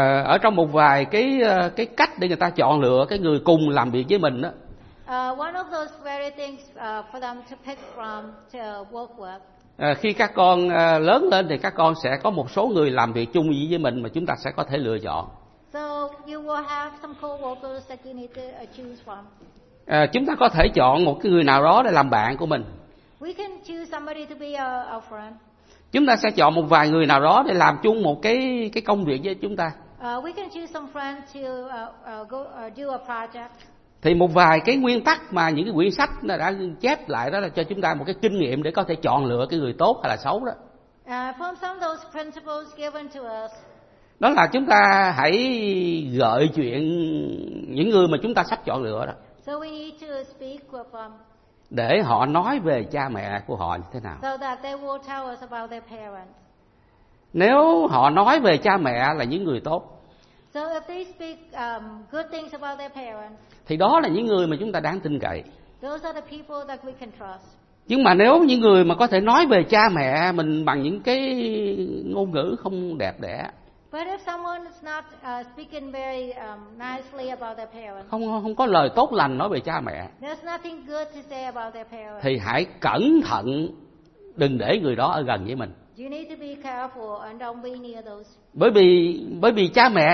Ở trong một vài cái cách để người ta chọn lựa cái người cùng làm việc với mình đó. One of those very things for them to pick from to work with. Khi các con lớn lên thì các con sẽ có một số người làm việc chung với mình mà chúng ta sẽ có thể lựa chọn. So you will have some co-workers that you need to choose from. Chúng ta có thể chọn một cái người nào đó để làm bạn của mình. We can choose somebody to be our friend. Chúng ta sẽ chọn một vài người nào đó để làm chung một cái công việc với chúng ta. We can choose some friends to go do a project. Thì một vài cái nguyên tắc mà những cái quyển sách đã chép lại đó là cho chúng ta một cái kinh nghiệm để có thể chọn lựa cái người tốt hay là xấu đó. From some of those principles given to us. Đó là chúng ta hãy gợi chuyện những người mà chúng ta sắp chọn lựa đó. So we need to speak with them. Để họ nói về cha mẹ của họ như thế nào. So that they will tell us about their parents. Nếu họ nói về cha mẹ là những người tốt. So if they speak good things about their parents. Thì đó là những người mà chúng ta đáng tin cậy. Those are the people that we can trust. Nhưng mà nếu những người mà có thể nói về cha mẹ mình bằng những cái ngôn ngữ không đẹp đẽ. But if someone is not speaking very nicely about their parents. Không có lời tốt lành nói về cha mẹ. There's nothing good to say about their parents. Thì hãy cẩn thận đừng để người đó ở gần với mình. You need to be careful and don't be near those. Bởi vì cha mẹ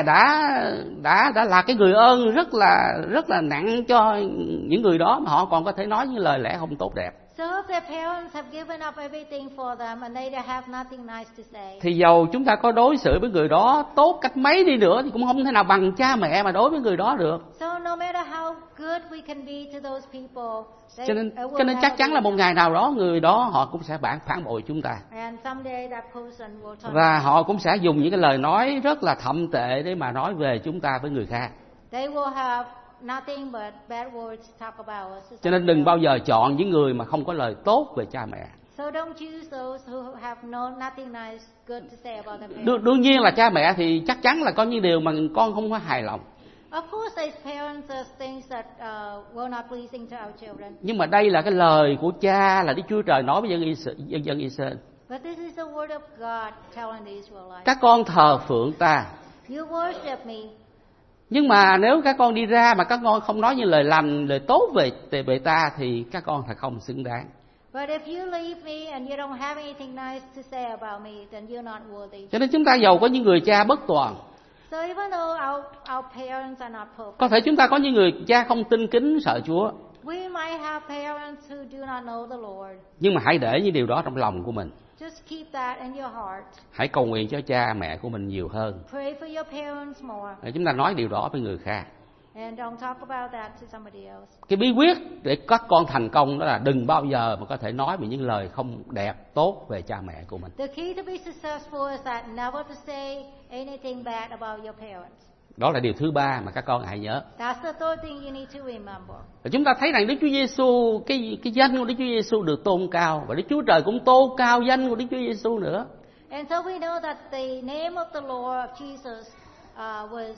đã là cái người ơn rất là nặng cho những người đó mà họ còn có thể nói những lời lẽ không tốt đẹp. So if their parents have given up everything for them and they have nothing nice to say. Thì dầu chúng ta có đối xử với người đó tốt cách mấy đi nữa thì cũng không thể nào bằng cha mẹ mà đối với người đó được. So no matter how good we can be to those people. Cho nên chắc chắn là một ngày nào đó người đó họ cũng sẽ phản bội chúng ta. And someday that person will turn. Và họ cũng sẽ dùng những cái lời nói rất là thậm tệ để mà nói về chúng ta với người khác. They will have nothing but bad words to talk about us. Cho nên đừng bao giờ chọn những người mà không có lời tốt về cha mẹ. So don't choose those who have nothing nice good to say about their parents. Đương nhiên là cha mẹ thì chắc chắn là có những điều mà con không có hài lòng. Of course, as parents, there's things that were not pleasing to our children. Nhưng mà đây là cái lời của Cha, là Đức Chúa Trời nói với dân Israel. But this is the word of God telling the Israelites. Các con thờ phượng ta. You worship me. Nhưng mà nếu các con đi ra mà các con không nói những lời lành, lời tốt về ta thì các con thật không xứng đáng. But if you leave me and you don't have anything nice to say about me, then you're not worthy. Cho nên chúng ta giàu có những người cha bất toàn. So even though our parents are not perfect, có thể chúng ta có những người cha không tin kính sợ Chúa. We might have parents who do not know the Lord. Nhưng mà hãy để những điều đó trong lòng của mình. Just keep that in your heart. Hãy cầu nguyện cho cha mẹ của mình nhiều hơn. Pray for your parents more. Để chúng ta nói điều đó với người khác. And don't talk about that to somebody else. Cái bí quyết để các con thành công đó là đừng bao giờ mà có thể nói về những lời không đẹp tốt về cha mẹ của mình. The key to be successful is that never to say anything bad about your parents. Đó là điều thứ ba mà các con hãy nhớ. That's the third thing you need to remember. Và chúng ta thấy rằng Đức Chúa Giêsu, cái danh của Đức Chúa Giêsu được tôn cao, và Đức Chúa Trời cũng tôn cao danh của Đức Chúa Giêsu nữa. And so we know that the name of the Lord Jesus was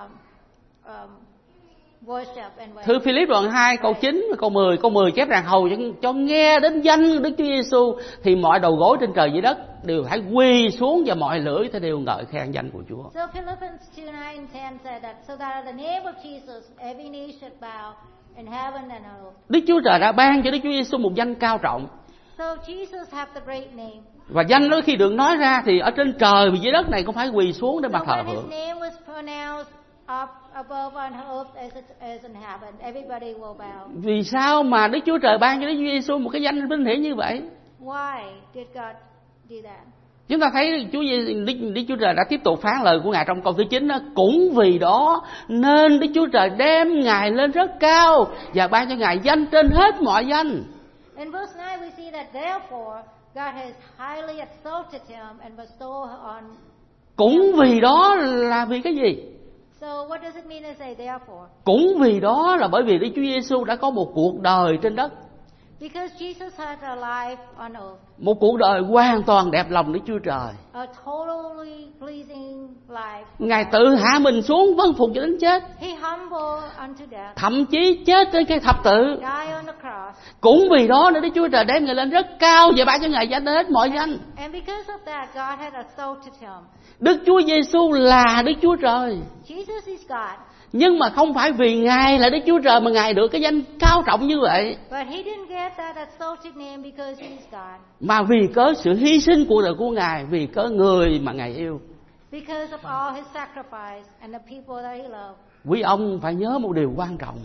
worship and Thư Philip đoạn 2 câu 9 và câu 10 chép rằng hầu cho nghe đến danh Đức Chúa Giêsu thì mọi đầu gối trên trời dưới đất đều phải quỳ xuống và mọi lưỡi thì đều ngợi khen danh của Chúa. So Philippians 2:9 said that so that at the name of Jesus every knee should bow in heaven and on earth. Đức Chúa Trời đã ban cho Đức Chúa Giêsu một danh cao trọng. So Jesus have the great name. Và danh đó khi được nói ra thì ở trên trời và dưới đất này cũng phải quỳ xuống để mà So thờ when phượng. his name was pronounced up above on earth as in heaven, everybody will bow. Vì sao mà Đức Chúa Trời ban cho Đức Chúa Giêsu một cái danh vinh hiển như vậy? Why did God do that? Chúng ta thấy Đức Chúa Trời đã tiếp tục phán lời của Ngài trong câu thứ 9 đó. Cũng vì đó nên Đức Chúa Trời đem Ngài lên rất cao và ban cho Ngài danh trên hết mọi danh. In verse 9 we see that therefore God has highly exalted him and bestowed on. Cũng vì đó là vì cái gì? So what does it mean to say therefore? Cũng vì đó là bởi vì Đức Chúa Giêsu đã có một cuộc đời trên đất. Because Jesus had a life on earth. Một cuộc đời hoàn toàn đẹp lòng Đức Chúa Trời. A totally pleasing life. Ngài tự hạ mình xuống vâng phục cho đến chết. He humbled unto death. Thậm chí chết trên cây thập tự. Die on the cross. Cũng vì đó nên Đức Chúa Trời đem Ngài lên rất cao và ban cho Ngài danh hết mọi danh. And because of that, God had exalted him. Đức Chúa Giêsu là Đức Chúa Trời. Jesus is God. Nhưng mà không phải vì Ngài là Đức Chúa Trời mà Ngài được cái danh cao trọng như vậy. But he didn't get that exalted name because he's God. Mà vì cớ sự hy sinh cuộc đời của Ngài, vì cớ người mà Ngài yêu. Because of all his sacrifice and the people that he loved. Quý ông phải nhớ một điều quan trọng.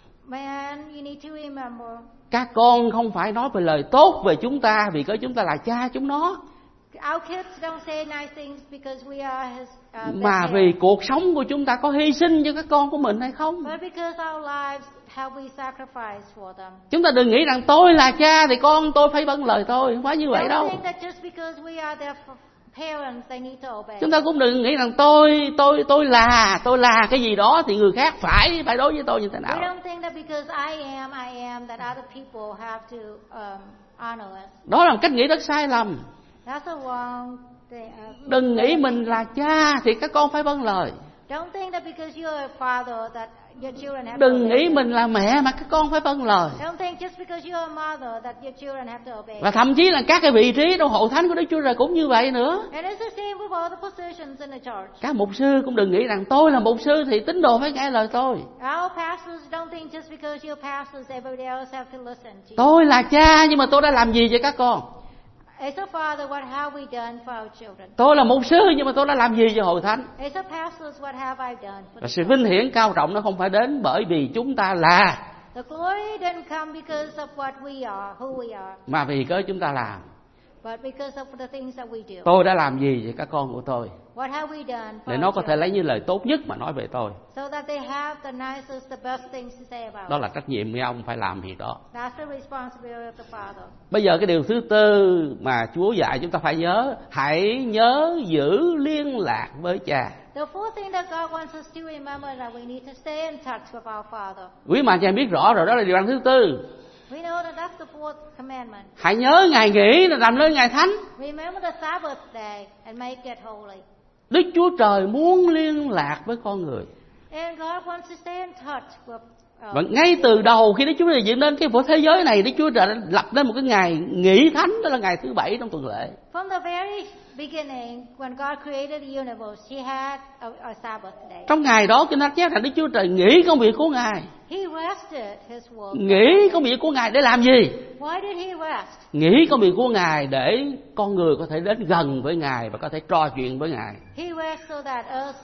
Man, you need to remember. Các con không phải nói về lời tốt về chúng ta vì cớ chúng ta là cha chúng nó. Our kids don't say nice things because we are his mà vì cuộc sống của chúng ta có hy sinh cho các con của mình hay không. But because our lives have we sacrificed for them. Chúng ta đừng nghĩ rằng tôi là cha thì con tôi phải vâng lời tôi, không phải như vậy đâu. Don't think that just because we are their parents they need to obey. Chúng ta cũng đừng nghĩ rằng tôi là cái gì đó thì người khác phải đối với tôi như thế nào. We don't think that because I am that other people have to honor us. Đó là một cách nghĩ rất sai lầm. That's a wrong thing. Đừng nghĩ mình là cha thì các con phải vâng lời. Don't think that because you're a father that your children have Đừng to obey. nghĩ mình là mẹ mà các con phải vâng lời. Don't think just because you're a mother that your children have to obey. Và thậm chí là các cái vị trí trong hội thánh của Đức Chúa Trời cũng như vậy nữa. And it's the same with all the positions in the church. Các mục sư cũng đừng nghĩ rằng tôi là mục sư thì tín đồ phải nghe lời tôi. Our pastors don't think just because you're pastors everybody else have to listen to you. Tôi là cha nhưng mà tôi đã làm gì cho các con? As a father, what have we done for our children? Tôi là mục sư nhưng mà tôi đã làm gì cho hội thánh? As a pastor, what have I done for Và the sự vinh hiển cao trọng nó không phải đến bởi vì chúng ta là, The glory didn't come because of what we are, who we are, mà vì cớ chúng ta làm. but because of the things that we do. Tôi đã làm gì cho các con của tôi? What have we done for Để our nó có thể children? lấy như lời tốt nhất mà nói về tôi. So that they have the nicest, the best things to say about Đó us. là trách nhiệm của ông phải làm việc đó. That's the responsibility of the father. Bây giờ cái điều thứ tư mà Chúa dạy chúng ta phải nhớ, hãy nhớ giữ liên lạc với cha. The fourth thing that God wants us to remember is that we need to stay in touch with our father. Quý mà cha biết rõ rồi, đó là điều răn thứ tư. We know that that's the fourth commandment. Hãy nhớ ngày nghỉ là làm lên ngày thánh. Remember the Sabbath day and make it holy. Đức Chúa Trời muốn liên lạc với con người. And God wants to stay in touch with Và ngay từ đầu khi Đức Chúa Trời dựng nên cái thế giới này, Đức Chúa Trời đã lập nên một cái ngày nghỉ thánh, đó là ngày thứ bảy trong tuần lễ. From the very beginning, when God created the universe, He had a Sabbath day. Trong ngày đó Kinh Thánh chép rằng Đức Chúa Trời nghỉ công việc của Ngài. He rested His work. Nghỉ công việc của Ngài để làm gì? Why did He rest? Nghỉ công việc của Ngài để con người có thể đến gần với Ngài và có thể trò chuyện với Ngài. He rests so that us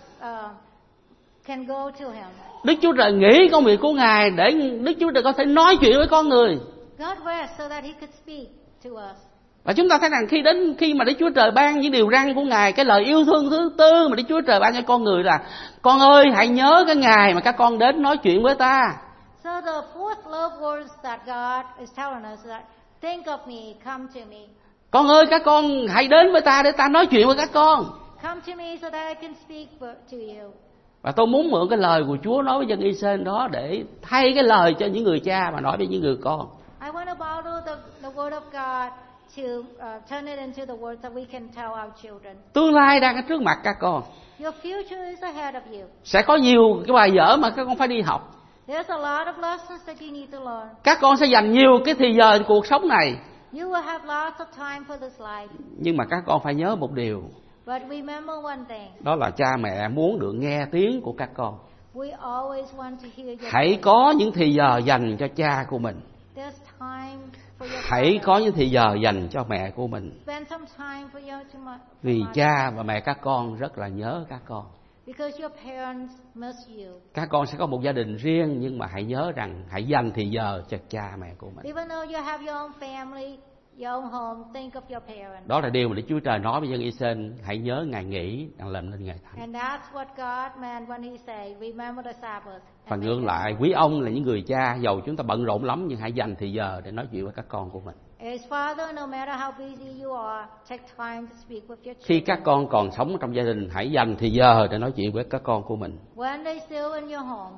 can go to Him. Đức Chúa Trời nghỉ công việc của Ngài để Đức Chúa Trời có thể nói chuyện với con người. God rests so that He could speak to us. Và chúng ta thấy rằng khi mà Đức Chúa Trời ban những điều răn của Ngài, cái lời yêu thương thứ tư mà Đức Chúa Trời ban cho con người là: con ơi, hãy nhớ cái ngày mà các con đến nói chuyện với ta. So the fourth love words that God is telling us that think of me, come to me. Con ơi, các con hãy đến với ta để ta nói chuyện với các con. Come to me so that I can speak to you. Và tôi muốn mượn cái lời của Chúa nói với dân Israel đó để thay cái lời cho những người cha mà nói với những người con. I want to borrow the word of God to turn it into the words that we can tell our children. Tương lai đang ở trước mặt các con. Your future is ahead of you. Sẽ có nhiều cái bài vở mà các con phải đi học. There's a lot of lessons that you need to learn. Các con sẽ dành nhiều cái thì giờ cuộc sống này. You will have lots of time for this life. Nhưng mà các con phải nhớ một điều. But remember one thing. Đó là cha mẹ muốn được nghe tiếng của các con. We always want to hear your Hãy có những thì giờ dành cho cha của mình. There's time for your Hãy có những thì giờ dành cho mẹ của mình. Spend some time for your Vì cha và mẹ các con rất là nhớ các con. Because your parents miss you. Các con sẽ có một gia đình riêng, nhưng mà hãy nhớ rằng hãy dành thì giờ cho cha mẹ của mình. Even though you have your own family, your own home, think of your parents. Đó là điều mà Đức Chúa Trời nói với dân Israel: hãy nhớ ngày nghỉ đang làm nên ngày thánh. And that's what God meant when He said, remember the Sabbath. Và ngược lại, quý ông là những người cha, dầu chúng ta bận rộn lắm nhưng hãy dành thì giờ để nói chuyện với các con của mình. As father, no matter how busy you are, take time to speak with your children. Khi các con còn sống trong gia đình, hãy dành thì giờ để nói chuyện với các con của mình. When they still in your home.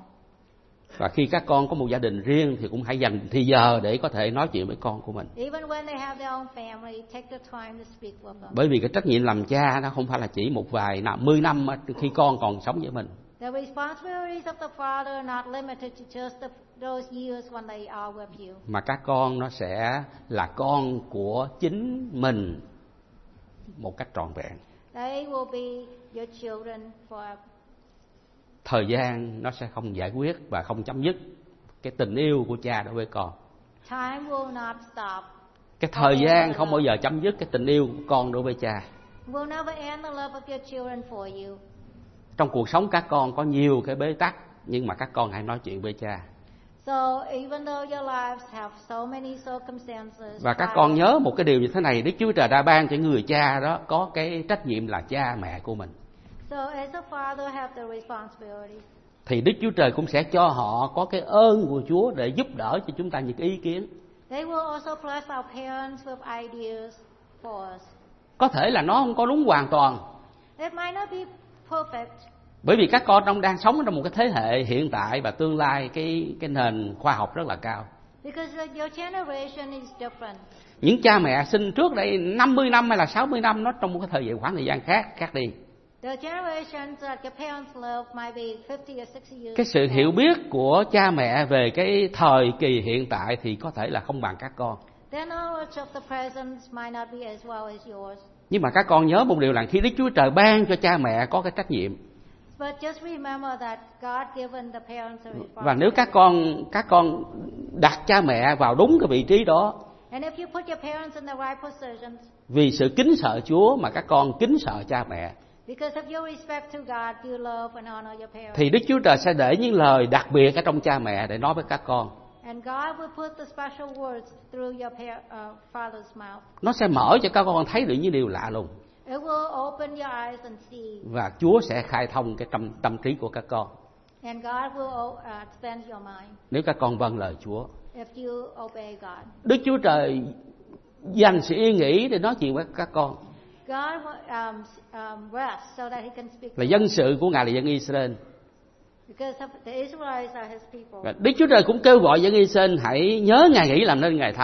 Và khi các con có một gia đình riêng thì cũng hãy dành thì giờ để có thể nói chuyện với con của mình. Even when they have their own family, take the time to speak with them. Bởi vì cái trách nhiệm làm cha nó không phải là chỉ một vài 10 năm khi con còn sống với mình. The responsibilities of the father are not limited to just those years when they are with you. Mà các con nó sẽ là con của chính mình một cách trọn vẹn. They will be your children forever. Thời gian nó sẽ không giải quyết và không chấm dứt cái tình yêu của cha đối với con. Time will not stop. Cái thời gian không bao giờ chấm dứt cái tình yêu của con đối với cha. Will never end the love of your children for you. Trong cuộc sống các con có nhiều cái bế tắc, nhưng mà các con hãy nói chuyện với cha. So even though your lives have so many circumstances. Và các con nhớ một cái điều như thế này: Đức Chúa Trời đã ban cho người cha đó có cái trách nhiệm là cha mẹ của mình. So as a father have the responsibility. Thì Đức Chúa Trời cũng sẽ cho họ có cái ơn của Chúa để giúp đỡ cho chúng ta những ý kiến. They will also bless our parents with ideas for us. Có thể là nó không có đúng hoàn toàn. It might not be perfect. Bởi vì các con đang sống trong một cái thế hệ hiện tại và tương lai cái nền khoa học rất là cao. Because your generation is different. Những cha mẹ sinh trước đây 50 năm hay là 60 năm nó trong một cái khoảng thời gian khác đi. The generations that your parents lived might be 50 or 60 years. Cái sự hiểu biết của cha mẹ về cái thời kỳ hiện tại thì có thể là không bằng các con. Their knowledge of the present might not be as well as yours. Nhưng mà các con nhớ một điều là khi Đức Chúa Trời ban cho cha mẹ có cái trách nhiệm. But just remember that God given the parents a responsibility. Và nếu các con đặt cha mẹ vào đúng cái vị trí đó, And if you put your parents in the right positions, vì sự kính sợ Chúa mà các con kính sợ cha mẹ, because of your respect to God, you love and honor your parents. thì Đức Chúa Trời sẽ để những lời đặc biệt ở trong cha mẹ để nói với các con. And God will put the special words through your father's mouth. Nó sẽ mở cho các con thấy được những điều lạ lùng. It will open your eyes and see. Và Chúa sẽ khai thông cái tâm trí của các con. And God will expand your mind. Nếu các con vâng lời Chúa. If you obey God. Đức Chúa Trời dành sự yên nghỉ để nói chuyện với các con. God rest so that He can speak. Là dân sự của Ngài là dân Israel. Because the Israelites are His people. Và Đức Chúa Trời cũng kêu gọi dân Israel hãy nhớ ngày nghỉ làm nên ngày thánh.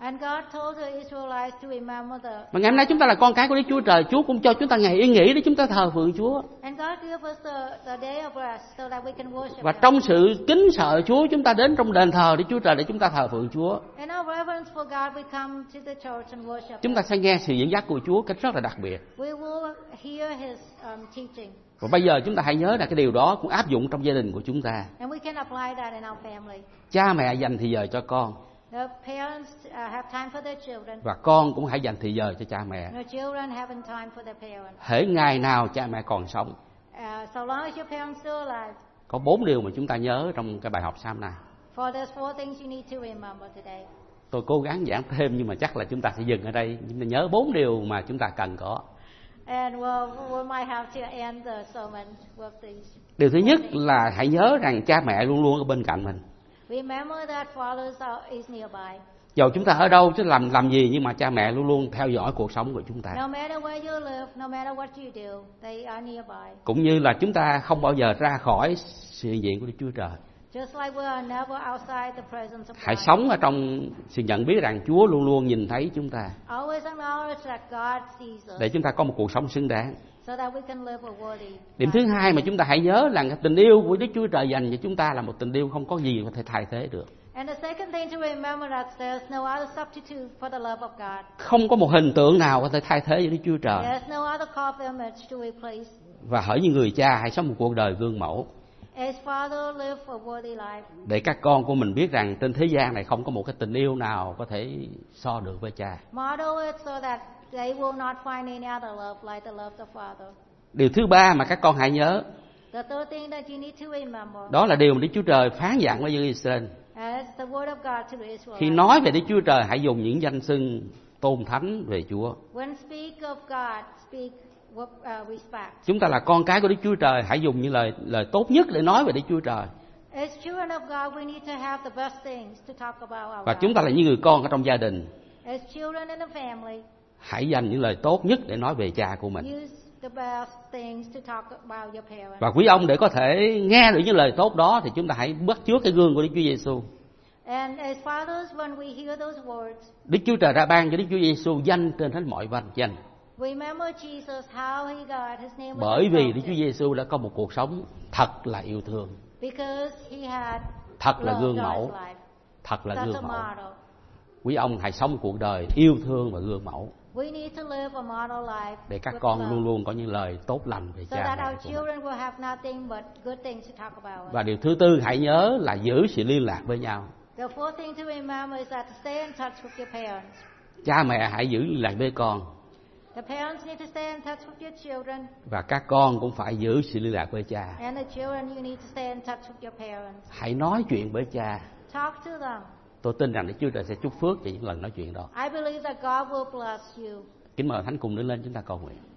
And God told the Israelites to remember Mà ngày hôm nay chúng ta là con cái của Đức Chúa Trời, Chúa cũng cho chúng ta ngày yên nghỉ để chúng ta thờ phượng Chúa. And God gave us the day of rest so that we can worship Và Him. trong sự kính sợ Chúa, chúng ta đến trong đền thờ Đức Chúa Trời để chúng ta thờ phượng Chúa. In our reverence for God, we come to the church and worship Chúng ta Him. sẽ nghe sự dẫn dắt của Chúa cách rất là đặc biệt. We will hear His teaching. Và bây giờ chúng ta hãy nhớ là cái điều đó cũng áp dụng trong gia đình của chúng ta. And we can apply that in our family. Cha mẹ dành thời giờ cho con, The parents have time for their children. và con cũng hãy dành thời giờ cho cha mẹ. The children having time for their parents. Hễ ngày nào cha mẹ còn sống. So long as your parents still alive. Có 4 điều mà chúng ta nhớ trong cái bài học sáng nay. For there's 4 things you need to remember today. Tôi cố gắng giảng thêm nhưng mà chắc là chúng ta sẽ dừng ở đây. Chúng ta nhớ 4 điều mà chúng ta cần có. And we might have to end the sermon with these. Điều thứ nhất là hãy nhớ rằng cha mẹ luôn luôn ở bên cạnh mình. Remember that fathers is nearby. Dầu chúng ta ở đâu chứ làm gì nhưng mà cha mẹ luôn luôn theo dõi cuộc sống của chúng ta. No matter where you live, no matter what you do, they are nearby. Cũng như là chúng ta không bao giờ ra khỏi sự hiện diện của Đức Chúa Trời. Just like we are never outside the presence of Hãy God. sống ở trong sự nhận biết rằng Chúa luôn luôn nhìn thấy chúng ta, Always acknowledge that God sees us, để chúng ta có một cuộc sống xứng đáng. so that we can live a worthy. Điểm thứ hai mà chúng ta hãy nhớ là tình yêu của Đức Chúa Trời dành cho chúng ta là một tình yêu không có gì có thể thay thế được. And the second thing to remember that there's no other substitute for the love of God. Không có một hình tượng nào có thể thay thế với Đức Chúa Trời. There's no other carved image to replace. Và hỡi những người cha hãy sống một cuộc đời gương mẫu, As father live a worthy life. để các con của mình biết rằng trên thế gian này không có một cái tình yêu nào có thể so được với cha. Model it so that they will not find any other love like the love of Father. Điều thứ ba mà các con hãy nhớ, The third thing that you need to remember, đó là điều mà Đức Chúa Trời phán dặn với dân Israel. as the word of God to the Israelites. Khi nói về Đức Chúa Trời hãy dùng những danh xưng tôn thánh về Chúa. When speak of God, speak with respect. Chúng ta là con cái của Đức Chúa Trời, hãy dùng những lời tốt nhất để nói về Đức Chúa Trời. As children of God, we need to have the best things to talk about our Và God. chúng ta là những người con ở trong gia đình, As children in a family, hãy dành những lời tốt nhất để nói về cha của mình. use the best things to talk about your parents. Và quý ông để có thể nghe được những lời tốt đó thì chúng ta hãy bắt chước cái gương của Đức Chúa Giêsu. And as fathers, when we hear those words, Đức Chúa Trời đã ban cho Đức Chúa Giêsu danh trên hết mọi danh. remember Jesus, how he got his name. Bởi was vì Đức exalted. Chúa Giêsu đã có một cuộc sống thật là yêu thương, Because he had thật là loved gương God's mẫu, life. thật là That's gương a mẫu. model. Quý ông hãy sống một cuộc đời yêu thương và gương mẫu, We need to live a model life để các with con love, luôn luôn có những lời tốt lành về so cha that mẹ our của mình. children will have nothing but good things to talk about. Và điều thứ tư hãy nhớ là giữ sự liên lạc với nhau. The fourth thing to remember is that to stay in touch with your parents. Cha mẹ hãy giữ liên lạc với con, The parents need to stay in touch with your children, và các con cũng phải giữ sự liên lạc với cha. and the children, you need to stay in touch with your parents. Hãy nói chuyện với cha. Talk to them. Tôi tin rằng Đức Chúa Trời sẽ chúc phước cho những lần nói chuyện đó. I believe that God will bless you. Kính mời Thánh cùng đứng lên chúng ta cầu nguyện.